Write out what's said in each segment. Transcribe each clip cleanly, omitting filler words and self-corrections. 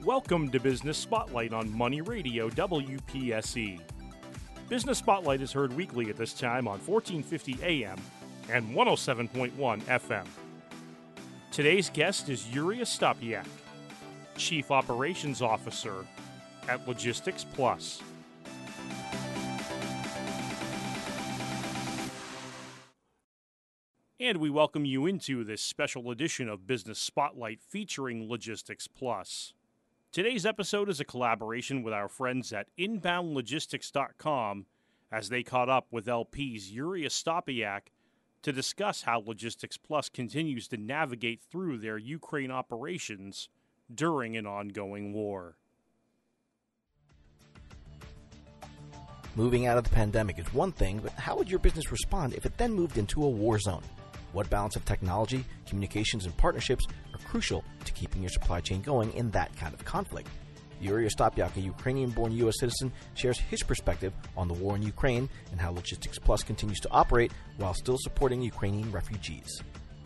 Welcome to Business Spotlight on Money Radio WPSE. Business Spotlight is heard weekly at this time on 1450 AM and 107.1 FM. Today's guest is Yuri Ostapyak, Chief Operations Officer at Logistics Plus. And we welcome you into this special edition of Business Spotlight featuring Logistics Plus. Today's episode is a collaboration with our friends at InboundLogistics.com as they caught up with LP's Yuri Ostapyak to discuss how Logistics Plus continues to navigate through their Ukraine operations during an ongoing war. Moving out of the pandemic is one thing, but how would your business respond if it then moved into a war zone? What balance of technology, communications, and partnerships are crucial to keeping your supply chain going in that kind of conflict? Yuri Ostapyak, a Ukrainian-born U.S. citizen, shares his perspective on the war in Ukraine and how Logistics Plus continues to operate while still supporting Ukrainian refugees.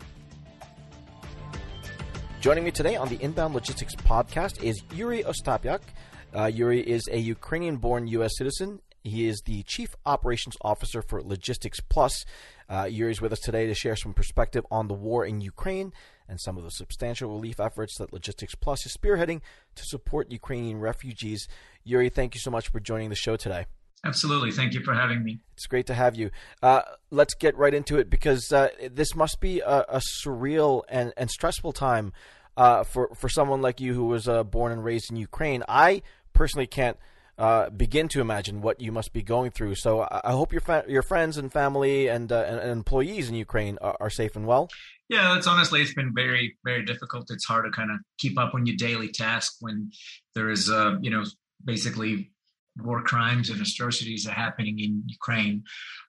Joining me today on the Inbound Logistics podcast is Yuri Ostapyak. Yuri is a Ukrainian-born U.S. citizen. He is the Chief Operations Officer for Logistics Plus. Yuri is with us today to share some perspective on the war in Ukraine and some of the substantial relief efforts that Logistics Plus is spearheading to support Ukrainian refugees. Yuri, thank you so much for joining the show today. Absolutely. Thank you for having me. It's great to have you. Let's get right into it because this must be a surreal and stressful time for someone like you who was born and raised in Ukraine. I personally can't begin to imagine what you must be going through. So I hope your friends and family and employees in Ukraine are safe and well. Yeah, it's been very, very difficult. It's hard to kind of keep up on your daily task when there is, basically war crimes and atrocities are happening in Ukraine.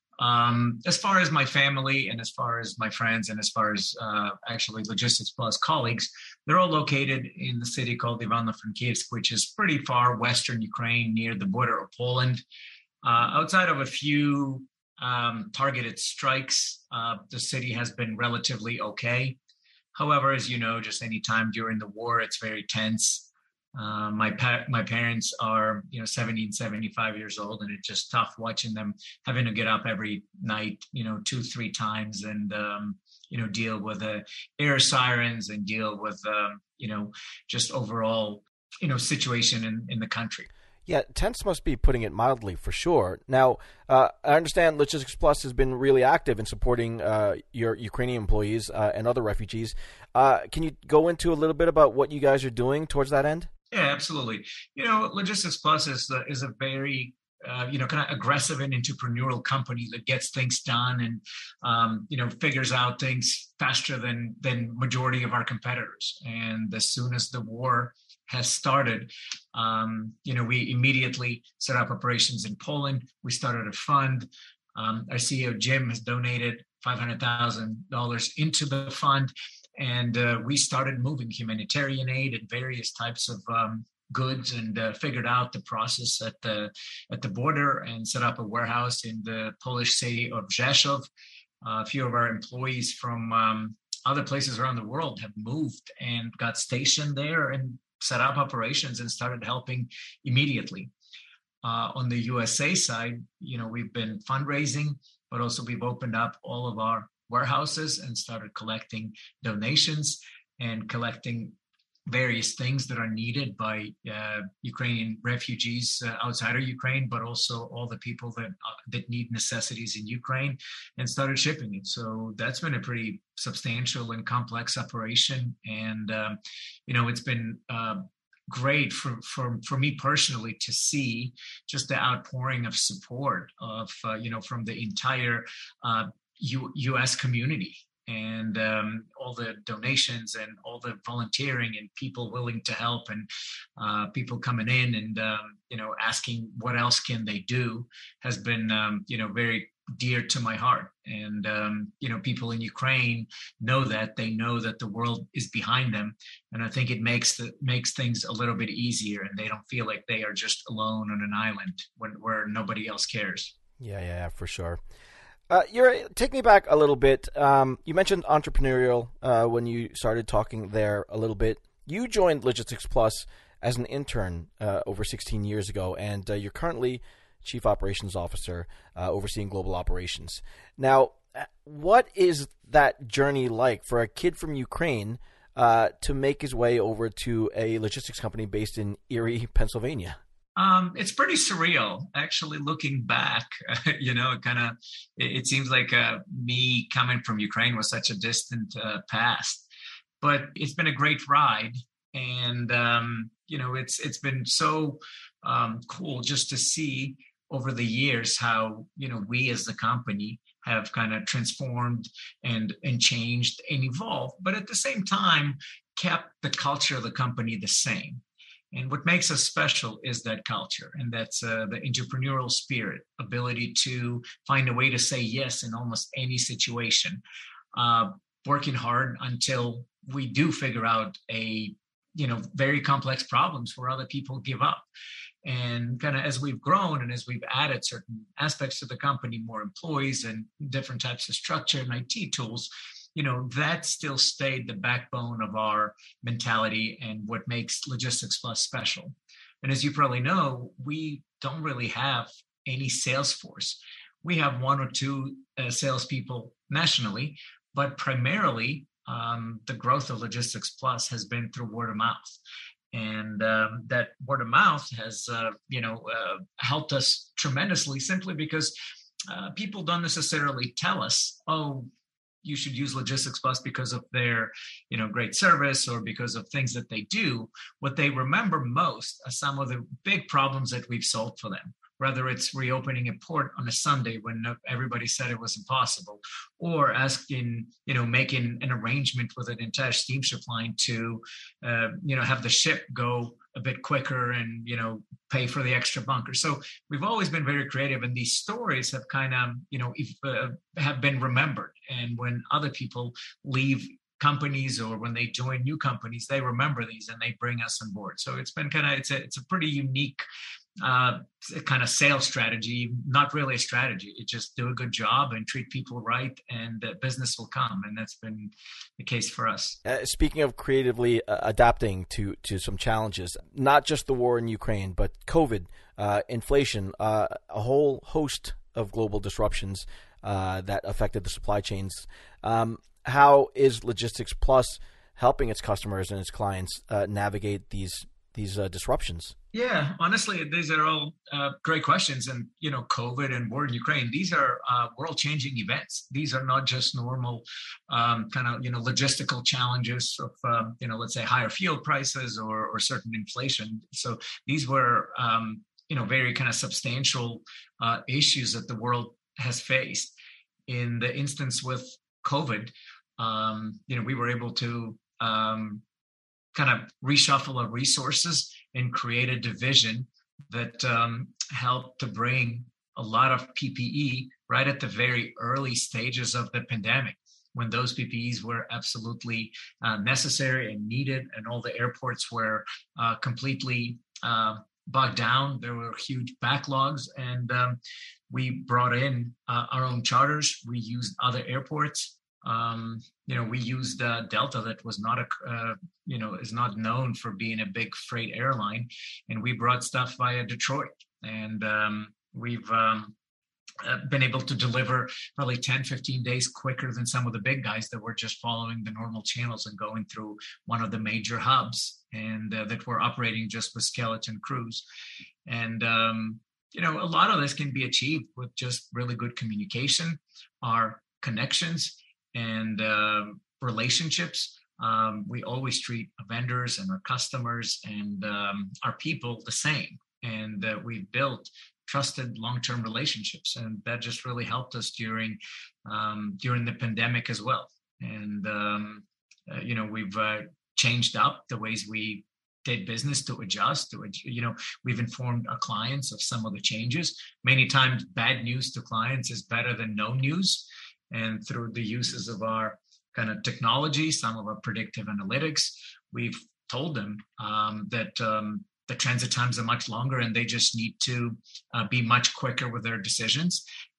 As far as my family and as far as my friends and as far as actually Logistics Plus colleagues, they're all located in the city called Ivano-Frankivsk, which is pretty far western Ukraine near the border of Poland. Outside of a few targeted strikes, the city has been relatively okay. However, as you know, just any time during the war, it's very tense. My parents are 70 and 75 years old, and it's just tough watching them having to get up every night 2-3 times and deal with the air sirens and deal with just overall situation in the country. Yeah, tense must be putting it mildly, for sure. Now, I understand Logistics Plus has been really active in supporting your Ukrainian employees and other refugees. Can you go into a little bit about what you guys are doing towards that end? Yeah, absolutely. Logistics Plus is a very kind of aggressive and entrepreneurial company that gets things done and figures out things faster than majority of our competitors. And as soon as the war has started, we immediately set up operations in Poland. We started a fund. Our CEO Jim has donated $500,000 into the fund. And we started moving humanitarian aid and various types of goods and figured out the process at the border and set up a warehouse in the Polish city of Rzeszów. A few of our employees from other places around the world have moved and got stationed there and set up operations and started helping immediately. On the USA side, we've been fundraising, but also we've opened up all of our warehouses and started collecting donations and collecting various things that are needed by Ukrainian refugees outside of Ukraine, but also all the people that need necessities in Ukraine, and started shipping it. So that's been a pretty substantial and complex operation. And, it's been great for me personally to see just the outpouring of support of, from the entire U.S. community and all the donations and all the volunteering and people willing to help and people coming in and, asking what else can they do has been, very dear to my heart. And, people in Ukraine know that the world is behind them. And I think it makes things a little bit easier and they don't feel like they are just alone on an island where nobody else cares. Yeah, for sure. Take me back a little bit. You mentioned entrepreneurial when you started talking there a little bit. You joined Logistics Plus as an intern over 16 years ago, and you're currently Chief Operations Officer overseeing global operations. Now, what is that journey like for a kid from Ukraine to make his way over to a logistics company based in Erie, Pennsylvania? It's pretty surreal, actually, looking back. It seems like me coming from Ukraine was such a distant past, but it's been a great ride. And, it's been so cool just to see over the years how, we as the company have kind of transformed and changed and evolved, but at the same time, kept the culture of the company the same. And what makes us special is that culture, and that's the entrepreneurial spirit, ability to find a way to say yes in almost any situation, working hard until we do figure out very complex problems where other people give up. And kind of as we've grown and as we've added certain aspects to the company, more employees and different types of structure and IT tools, that still stayed the backbone of our mentality and what makes Logistics Plus special. And as you probably know, we don't really have any sales force. We have one or two salespeople nationally, but primarily the growth of Logistics Plus has been through word of mouth. And that word of mouth has, helped us tremendously, simply because people don't necessarily tell us, oh, you should use Logistics Plus because of their, great service or because of things that they do. What they remember most are some of the big problems that we've solved for them, whether it's reopening a port on a Sunday when everybody said it was impossible, or making an arrangement with an entire steamship line to, have the ship go a bit quicker and, pay for the extra bunker. So we've always been very creative, and these stories have kind of, have been remembered. And when other people leave companies or when they join new companies, they remember these and they bring us on board. So it's been it's a pretty unique kind of sales strategy, not really a strategy. It just do a good job and treat people right, and business will come. And that's been the case for us. Speaking of creatively adapting to some challenges, not just the war in Ukraine, but COVID, inflation, a whole host of global disruptions that affected the supply chains. How is Logistics Plus helping its customers and its clients navigate these disruptions? Yeah, honestly, these are all great questions. And, COVID and war in Ukraine, these are world-changing events. These are not just normal logistical challenges of, let's say higher fuel prices or certain inflation. So these were, very kind of substantial issues that the world has faced. In the instance with COVID, we were able to kind of reshuffle our resources and create a division that helped to bring a lot of PPE right at the very early stages of the pandemic, when those PPEs were absolutely necessary and needed, and all the airports were completely bogged down. There were huge backlogs, and we brought in our own charters. We used other airports. We used Delta, that was not is not known for being a big freight airline, and we brought stuff via Detroit, and we've been able to deliver probably 10, 15 days quicker than some of the big guys that were just following the normal channels and going through one of the major hubs, and that were operating just with skeleton crews. And a lot of this can be achieved with just really good communication, our connections, and relationships. We always treat vendors and our customers and our people the same. And we've built trusted long-term relationships. And that just really helped us during the pandemic as well. And, we've changed up the ways we did business to adjust. We've informed our clients of some of the changes. Many times bad news to clients is better than no news. And through the uses of our kind of technology, some of our predictive analytics, we've told them that the transit times are much longer, and they just need to be much quicker with their decisions.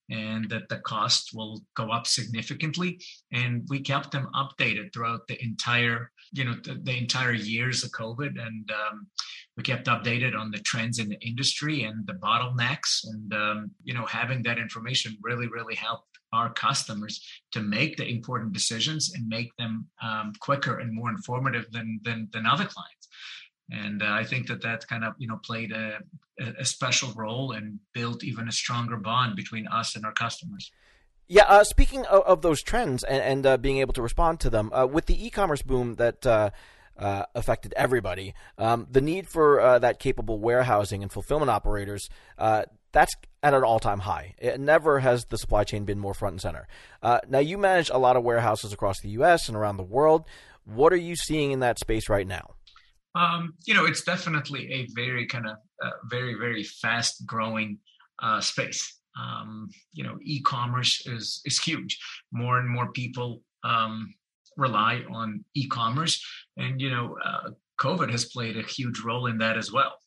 and that the cost will go up significantly. And we kept them updated throughout the entire, the entire years of COVID. And we kept updated on the trends in the industry and the bottlenecks. And, having that information really, really helped our customers to make the important decisions and make them quicker and more informative than other clients. And I think that kind of, played a special role and built even a stronger bond between us and our customers. Yeah, speaking of those trends and being able to respond to them, with the e-commerce boom that affected everybody, the need for that capable warehousing and fulfillment operators, that's at an all-time high. It never has the supply chain been more front and center. Now, you manage a lot of warehouses across the U.S. and around the world. What are you seeing in that space right now? It's definitely a very kind of very, very fast growing space. E-commerce is huge. More and more people rely on e-commerce, and COVID has played a huge role in that as well.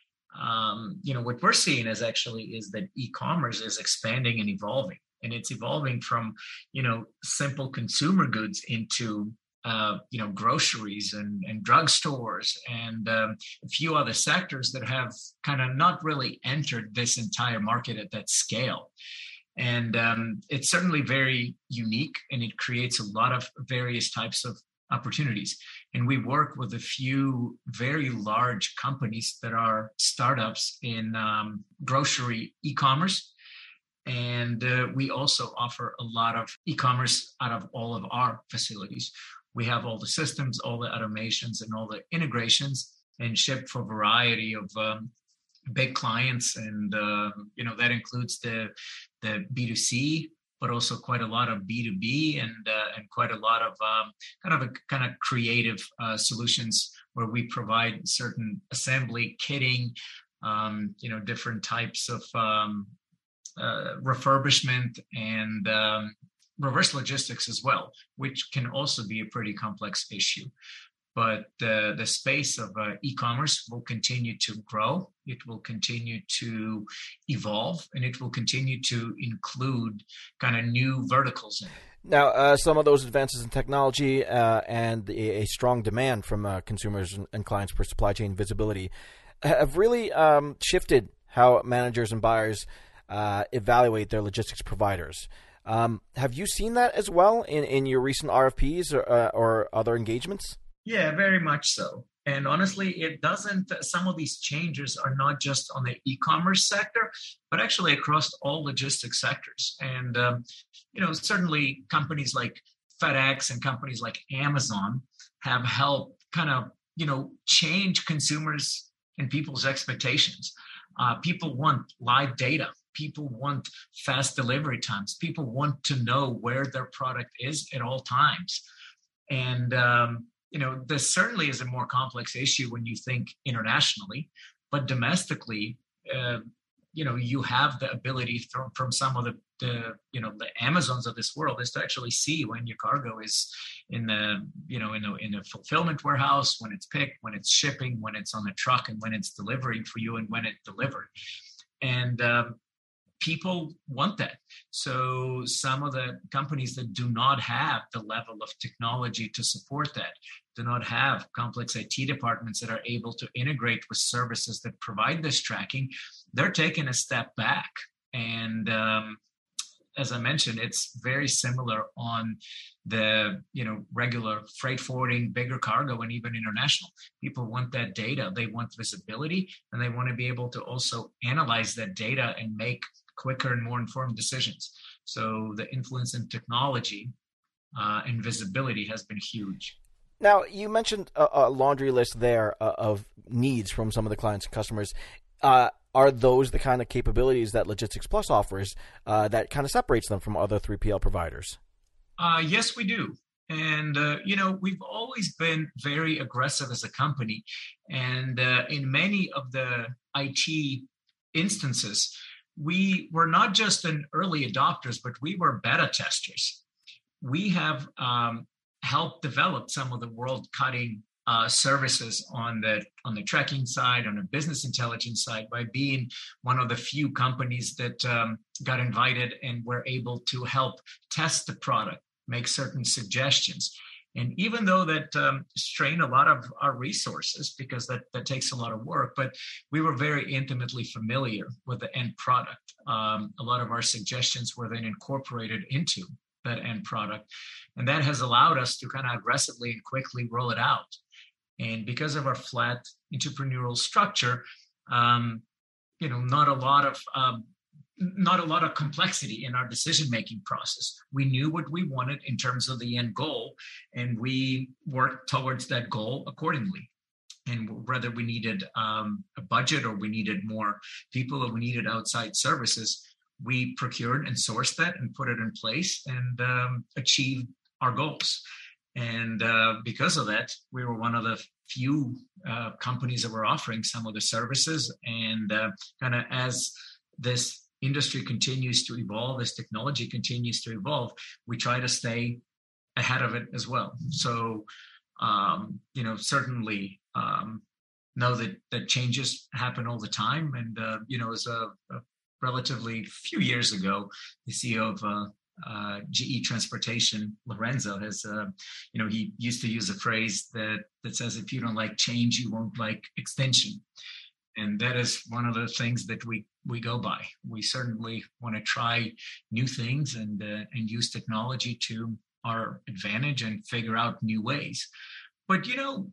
What we're seeing is that e-commerce is expanding and evolving, and it's evolving from simple consumer goods into groceries and drugstores and a few other sectors that have kind of not really entered this entire market at that scale. And it's certainly very unique, and it creates a lot of various types of opportunities. And we work with a few very large companies that are startups in grocery e-commerce. And we also offer a lot of e-commerce out of all of our facilities. We have all the systems, all the automations, and all the integrations, and ship for a variety of big clients. And, that includes the B2C, but also quite a lot of B2B and quite a lot of kind of creative solutions where we provide certain assembly, kitting, different types of refurbishment and reverse logistics as well, which can also be a pretty complex issue. But the space of e-commerce will continue to grow. It will continue to evolve, and it will continue to include kind of new verticals in it. Now, some of those advances in technology and a strong demand from consumers and clients for supply chain visibility have really shifted how managers and buyers evaluate their logistics providers. Have you seen that as well in your recent RFPs or other engagements? Yeah, very much so. And honestly, it doesn't, some of these changes are not just on the e-commerce sector, but actually across all logistics sectors. And, certainly companies like FedEx and companies like Amazon have helped kind of, change consumers and people's expectations. People want live data. People want fast delivery times. People want to know where their product is at all times. And, this certainly is a more complex issue when you think internationally, but domestically, you have the ability from some of the Amazons of this world is to actually see when your cargo is in a fulfillment warehouse, when it's picked, when it's shipping, when it's on the truck, and when it's delivering for you, and when it's delivered. And people want that. So some of the companies that do not have the level of technology to support that, do not have complex IT departments that are able to integrate with services that provide this tracking, they're taking a step back. And as I mentioned, it's very similar on the regular freight forwarding, bigger cargo, and even international. People want that data. They want visibility, and they want to be able to also analyze that data and make quicker and more informed decisions. So the influence in technology and visibility has been huge. Now, you mentioned a laundry list there of needs from some of the clients and customers. Are those the kind of capabilities that Logistics Plus offers that kind of separates them from other 3PL providers? Yes, we do. And, we've always been very aggressive as a company. And in many of the IT instances, we were not just an early adopters, but we were beta testers. We have helped develop some of the world-cutting services on the tracking side, on the business intelligence side, by being one of the few companies that got invited and were able to help test the product, make certain suggestions. And even though that strained a lot of our resources, because that takes a lot of work, but we were very intimately familiar with the end product. A lot of our suggestions were then incorporated into that end product. And that has allowed us to kind of aggressively and quickly roll it out. And because of our flat entrepreneurial structure, not a lot of complexity in our decision-making process. We knew what we wanted in terms of the end goal, and we worked towards that goal accordingly. And whether we needed a budget, or we needed more people, or we needed outside services, we procured and sourced that and put it in place and achieved our goals. And because of that, we were one of the few companies that were offering some of the services. And kind of as this industry continues to evolve, as technology continues to evolve, we try to stay ahead of it as well. So, certainly know that changes happen all the time. And, as a relatively few years ago, the CEO of GE Transportation, Lorenzo, has, he used to use a phrase that says, if you don't like change, you won't like extension. And that is one of the things that we go by. We certainly want to try new things and use technology to our advantage and figure out new ways. But,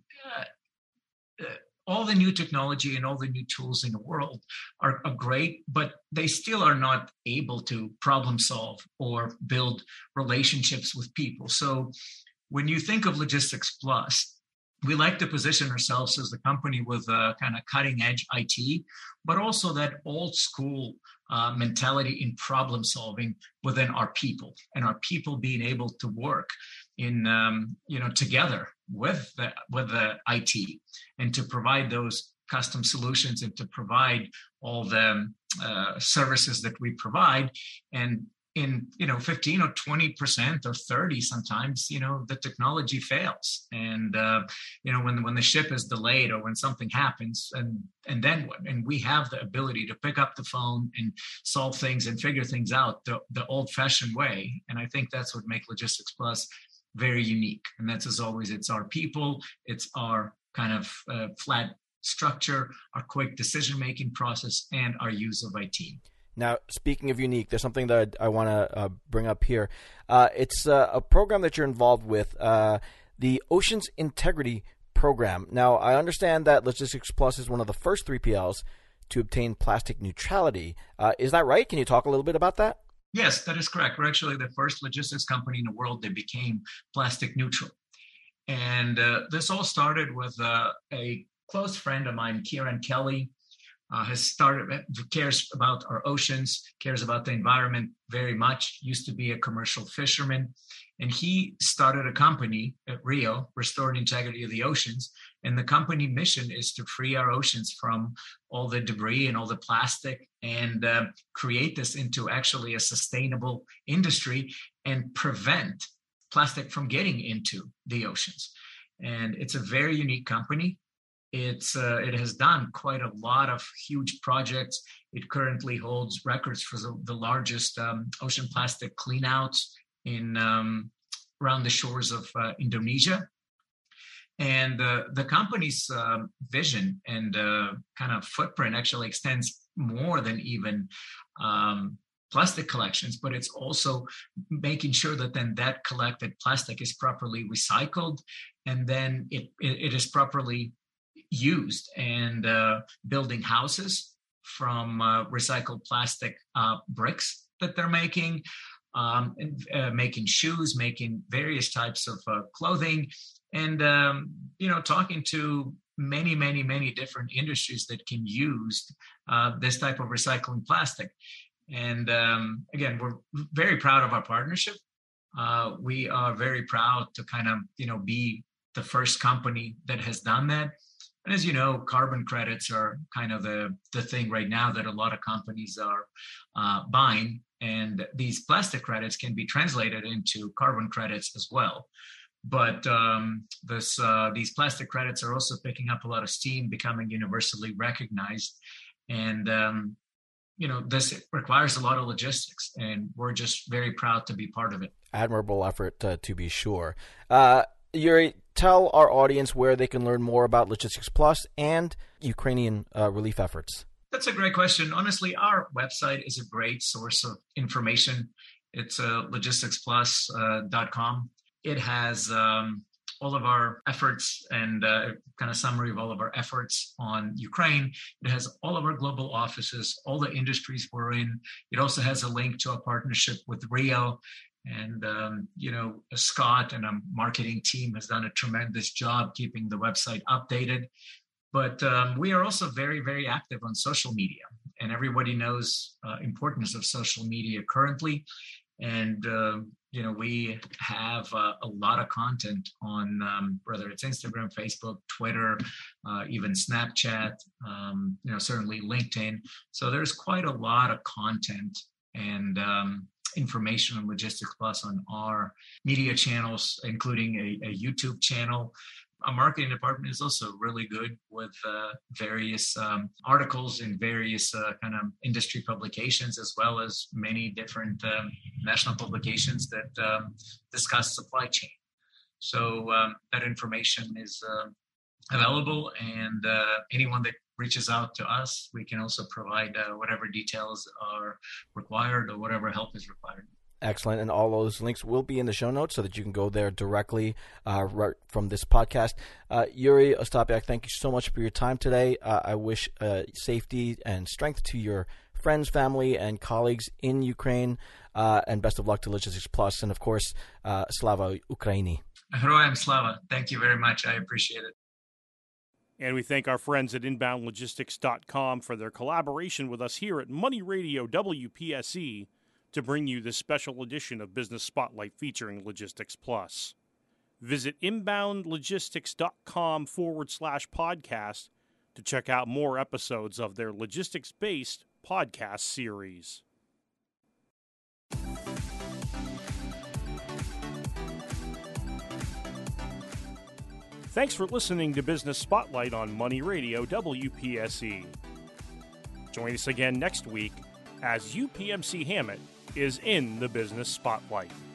all the new technology and all the new tools in the world are great, but they still are not able to problem solve or build relationships with people. So when you think of Logistics Plus, we like to position ourselves as the company with a kind of cutting edge IT, but also that old school mentality in problem solving within our people, and our people being able to work in, together with the IT, and to provide those custom solutions, and to provide all the services that we provide. And in 15 or 20% or 30 sometimes, the technology fails, and when the ship is delayed, or when something happens, and then what? And we have the ability to pick up the phone and solve things and figure things out the old-fashioned way. And I think that's what makes Logistics Plus very unique. And that's, as always, it's our people, it's our kind of flat structure, our quick decision-making process, and our use of IT. Now, speaking of unique, there's something that I want to bring up here. It's a program that you're involved with, the Oceans Integrity Program. Now, I understand that Logistics Plus is one of the first 3PLs to obtain plastic neutrality. Is that right? Can you talk a little bit about that? Yes, that is correct. We're actually the first logistics company in the world that became plastic neutral. And this all started with a close friend of mine, Kieran Kelly, cares about our oceans, cares about the environment very much, used to be a commercial fisherman. And he started a company at Rio, Restoring Integrity of the Oceans. And the company mission is to free our oceans from all the debris and all the plastic, and create this into actually a sustainable industry and prevent plastic from getting into the oceans. And it's a very unique company. It has done quite a lot of huge projects. It currently holds records for the largest ocean plastic cleanouts in around the shores of Indonesia. And the company's vision and kind of footprint actually extends more than even plastic collections, but it's also making sure that then that collected plastic is properly recycled, and then it is properly used, and building houses from recycled plastic bricks that they're making, making shoes, making various types of clothing, and talking to many different industries that can use this type of recycling plastic. And again, we're very proud of our partnership. We are very proud to kind of be the first company that has done that. And as you know, carbon credits are kind of the thing right now that a lot of companies are buying. And these plastic credits can be translated into carbon credits as well. But these plastic credits are also picking up a lot of steam, becoming universally recognized. And, this requires a lot of logistics, and we're just very proud to be part of it. Admirable effort, to be sure. Yuri, tell our audience where they can learn more about Logistics Plus and Ukrainian relief efforts. That's a great question. Honestly, our website is a great source of information. It's logisticsplus.com. It has all of our efforts and kind of summary of all of our efforts on Ukraine. It has all of our global offices, all the industries we're in. It also has a link to a partnership with Rio. And, Scott and a marketing team has done a tremendous job keeping the website updated. But we are also very, very active on social media. And everybody knows importance of social media currently. And, we have a lot of content on whether it's Instagram, Facebook, Twitter, even Snapchat, certainly LinkedIn. So there's quite a lot of content and information on Logistics Plus on our media channels, including a YouTube channel. Our marketing department is also really good with various articles in various kind of industry publications, as well as many different national publications that discuss supply chain. So that information is available, and anyone that reaches out to us, we can also provide whatever details are required or whatever help is required. Excellent. And all those links will be in the show notes so that you can go there directly right from this podcast. Yuri Ostapyak, thank you so much for your time today. I wish safety and strength to your friends, family, and colleagues in Ukraine, and best of luck to Logistics Plus. And, of course, Slava Ukraini. Heroyam Slava. Thank you very much. I appreciate it. And we thank our friends at InboundLogistics.com for their collaboration with us here at Money Radio WPSE to bring you this special edition of Business Spotlight featuring Logistics Plus. Visit inboundlogistics.com/podcast to check out more episodes of their logistics-based podcast series. Thanks for listening to Business Spotlight on Money Radio WPSE. Join us again next week as UPMC Hammett is in the Business Spotlight.